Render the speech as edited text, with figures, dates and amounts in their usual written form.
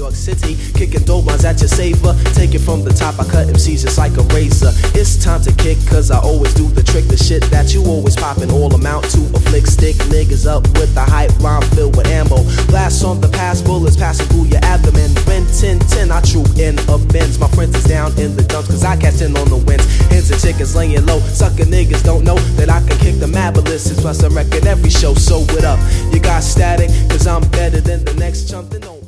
York City, kicking dope lines at your saver. Take it from the top, I cut MCs just like a razor. It's time to kick, cause I always do the trick. The shit that you always poppin' all amount to a flick. Stick niggas up with the hype rhyme filled with ammo. Blast on the pass, bullets passing through your abdomen. When 10-10, I troop in a Benz. My friends is down in the dumps, cause I catch in on the winds. Hens and chickens laying low, sucker niggas don't know that I can kick the marvelous. Plus I record every show, so what up? You got static, cause I'm better than the next chump.